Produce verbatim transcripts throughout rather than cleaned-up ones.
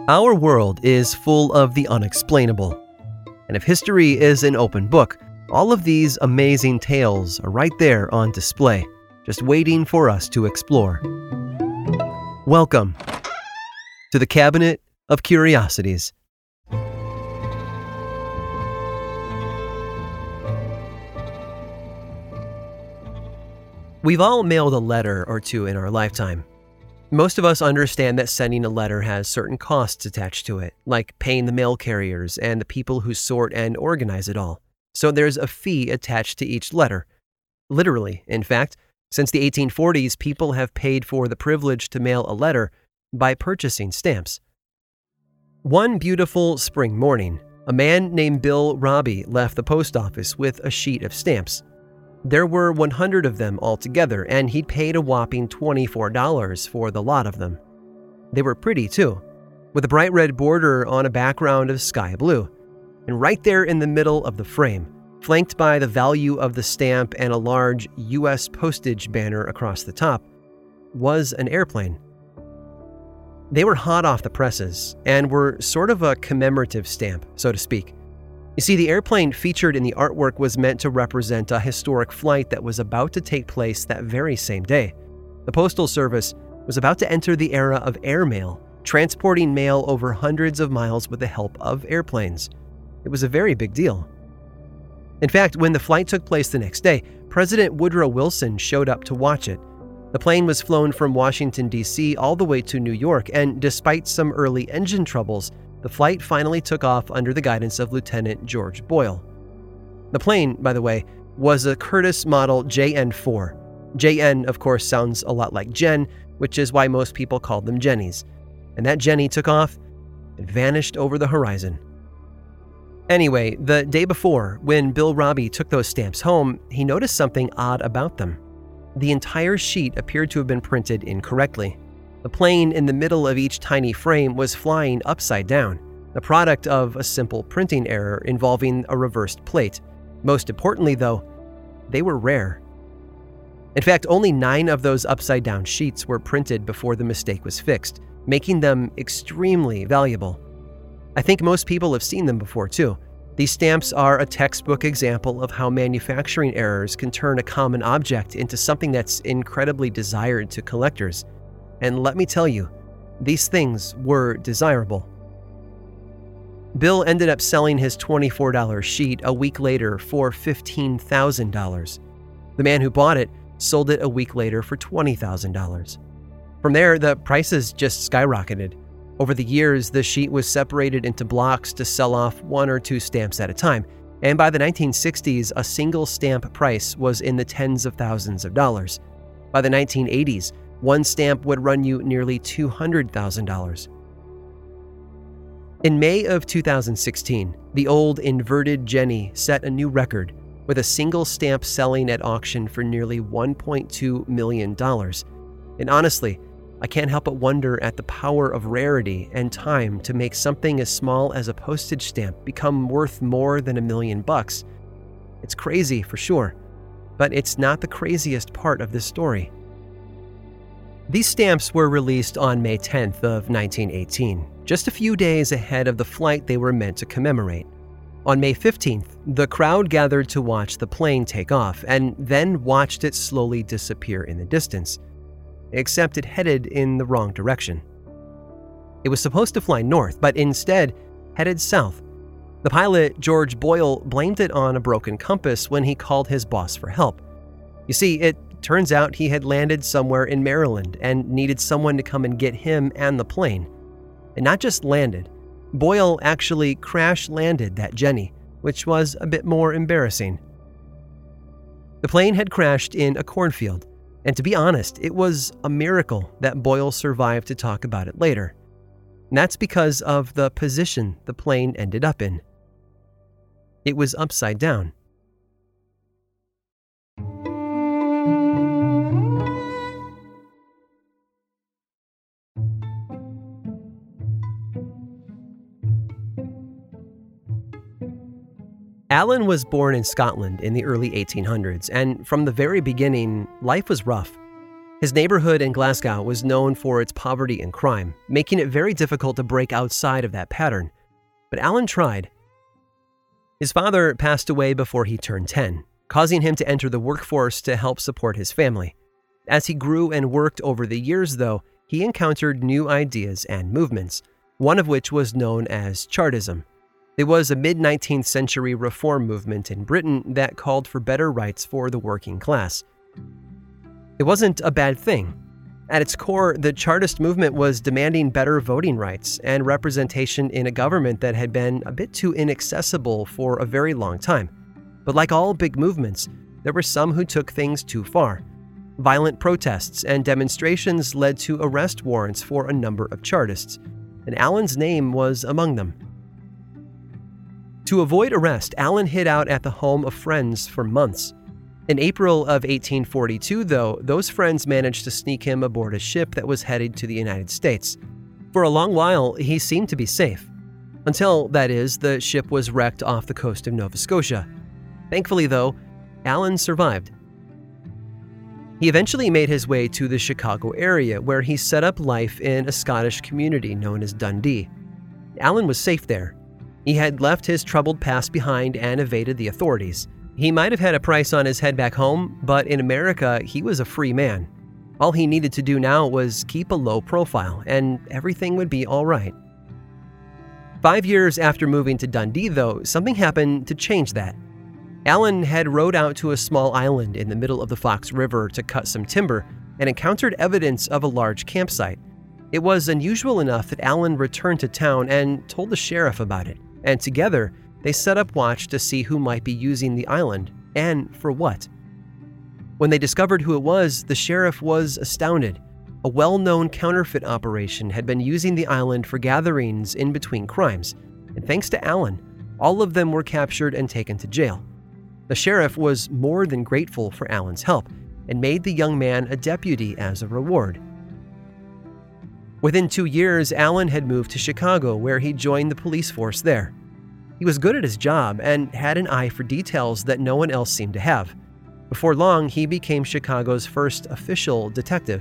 Our world is full of the unexplainable. And if history is an open book, all of these amazing tales are right there on display, just waiting for us to explore. Welcome to the Cabinet of Curiosities. We've all mailed a letter or two in our lifetime. Most of us understand that sending a letter has certain costs attached to it, like paying the mail carriers and the people who sort and organize it all. So there's a fee attached to each letter. Literally, in fact, since the eighteen forties, people have paid for the privilege to mail a letter by purchasing stamps. One beautiful spring morning, a man named Bill Robbie left the post office with a sheet of stamps. There were one hundred of them altogether, and he'd paid a whopping twenty-four dollars for the lot of them. They were pretty, too, with a bright red border on a background of sky blue. And right there in the middle of the frame, flanked by the value of the stamp and a large U S postage banner across the top, was an airplane. They were hot off the presses and were sort of a commemorative stamp, so to speak. You see, the airplane featured in the artwork was meant to represent a historic flight that was about to take place that very same day. The Postal Service was about to enter the era of airmail, transporting mail over hundreds of miles with the help of airplanes. It was a very big deal. In fact, when the flight took place the next day, President Woodrow Wilson showed up to watch it. The plane was flown from Washington, D C all the way to New York, and despite some early engine troubles, the flight finally took off under the guidance of Lieutenant George Boyle. The plane, by the way, was a Curtiss model J N four. J N, of course, sounds a lot like Jen, which is why most people called them Jennies. And that Jenny took off and vanished over the horizon. Anyway, the day before, when Bill Robbie took those stamps home, he noticed something odd about them. The entire sheet appeared to have been printed incorrectly. The plane in the middle of each tiny frame was flying upside down, the product of a simple printing error involving a reversed plate. Most importantly, though, they were rare. In fact, only nine of those upside-down sheets were printed before the mistake was fixed, making them extremely valuable. I think most people have seen them before, too. These stamps are a textbook example of how manufacturing errors can turn a common object into something that's incredibly desired to collectors. And let me tell you, these things were desirable. Bill ended up selling his twenty-four dollars sheet a week later for fifteen thousand dollars. The man who bought it sold it a week later for twenty thousand dollars. From there, the prices just skyrocketed. Over the years, the sheet was separated into blocks to sell off one or two stamps at a time, and by the nineteen sixties, a single stamp price was in the tens of thousands of dollars. By the nineteen eighties, one stamp would run you nearly two hundred thousand dollars. In May of two thousand sixteen, the old inverted Jenny set a new record, with a single stamp selling at auction for nearly one point two million dollars. And honestly, I can't help but wonder at the power of rarity and time to make something as small as a postage stamp become worth more than a million bucks. It's crazy for sure, but it's not the craziest part of this story. These stamps were released on May tenth of nineteen eighteen, just a few days ahead of the flight they were meant to commemorate. On May fifteenth, the crowd gathered to watch the plane take off and then watched it slowly disappear in the distance, except it headed in the wrong direction. It was supposed to fly north, but instead headed south. The pilot, George Boyle, blamed it on a broken compass when he called his boss for help. You see, it turns out he had landed somewhere in Maryland and needed someone to come and get him and the plane. And not just landed, Boyle actually crash-landed that Jenny, which was a bit more embarrassing. The plane had crashed in a cornfield, and to be honest, it was a miracle that Boyle survived to talk about it later. And that's because of the position the plane ended up in. It was upside down. Alan was born in Scotland in the early eighteen hundreds, and from the very beginning, life was rough. His neighborhood in Glasgow was known for its poverty and crime, making it very difficult to break outside of that pattern. But Alan tried. His father passed away before he turned ten, causing him to enter the workforce to help support his family. As he grew and worked over the years, though, he encountered new ideas and movements, one of which was known as Chartism. It was a mid-nineteenth century reform movement in Britain that called for better rights for the working class. It wasn't a bad thing. At its core, the Chartist movement was demanding better voting rights and representation in a government that had been a bit too inaccessible for a very long time. But like all big movements, there were some who took things too far. Violent protests and demonstrations led to arrest warrants for a number of Chartists, and Alan's name was among them. To avoid arrest, Alan hid out at the home of friends for months. In April of eighteen forty-two, though, those friends managed to sneak him aboard a ship that was headed to the United States. For a long while, he seemed to be safe. Until, that is, the ship was wrecked off the coast of Nova Scotia. Thankfully, though, Alan survived. He eventually made his way to the Chicago area, where he set up life in a Scottish community known as Dundee. Alan was safe there. He had left his troubled past behind and evaded the authorities. He might have had a price on his head back home, but in America, he was a free man. All he needed to do now was keep a low profile, and everything would be all right. Five years after moving to Dundee, though, something happened to change that. Alan had rowed out to a small island in the middle of the Fox River to cut some timber and encountered evidence of a large campsite. It was unusual enough that Alan returned to town and told the sheriff about it, and together, they set up watch to see who might be using the island, and for what. When they discovered who it was, the sheriff was astounded. A well-known counterfeit operation had been using the island for gatherings in between crimes, and thanks to Alan, all of them were captured and taken to jail. The sheriff was more than grateful for Alan's help, and made the young man a deputy as a reward. Within two years, Alan had moved to Chicago, where he joined the police force there. He was good at his job and had an eye for details that no one else seemed to have. Before long, he became Chicago's first official detective.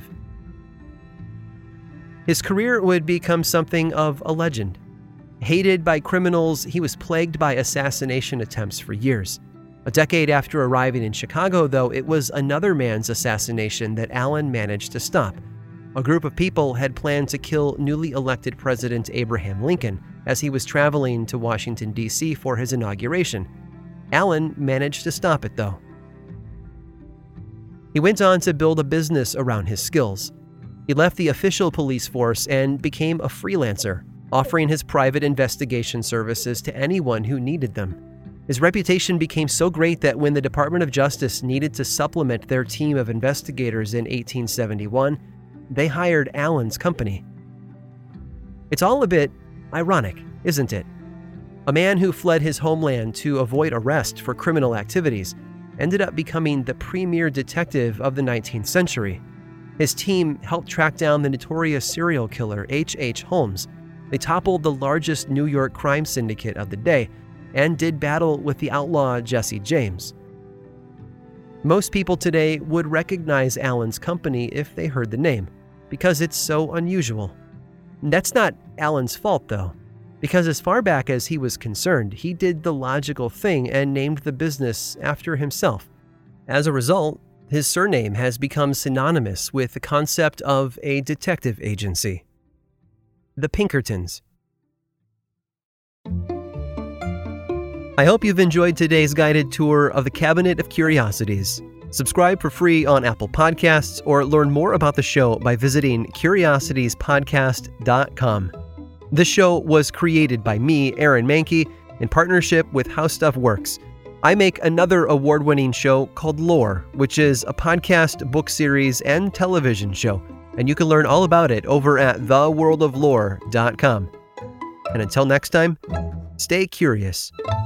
His career would become something of a legend. Hated by criminals, he was plagued by assassination attempts for years. A decade after arriving in Chicago, though, it was another man's assassination that Alan managed to stop. A group of people had planned to kill newly elected President Abraham Lincoln as he was traveling to Washington, D C for his inauguration. Alan managed to stop it, though. He went on to build a business around his skills. He left the official police force and became a freelancer, offering his private investigation services to anyone who needed them. His reputation became so great that when the Department of Justice needed to supplement their team of investigators in eighteen seventy-one, they hired Alan's company. It's all a bit ironic, isn't it? A man who fled his homeland to avoid arrest for criminal activities ended up becoming the premier detective of the nineteenth century. His team helped track down the notorious serial killer H H. Holmes. They toppled the largest New York crime syndicate of the day and did battle with the outlaw Jesse James. Most people today would recognize Alan's company if they heard the name, because it's so unusual. That's not Alan's fault, though, because as far back as he was concerned, he did the logical thing and named the business after himself. As a result, his surname has become synonymous with the concept of a detective agency. The Pinkertons. I hope you've enjoyed today's guided tour of the Cabinet of Curiosities. Subscribe for free on Apple Podcasts or learn more about the show by visiting curiosities podcast dot com. This show was created by me, Aaron Mahnke, in partnership with How Stuff Works. I make another award-winning show called Lore, which is a podcast, book series, and television show, and you can learn all about it over at the world of lore dot com. And until next time, stay curious.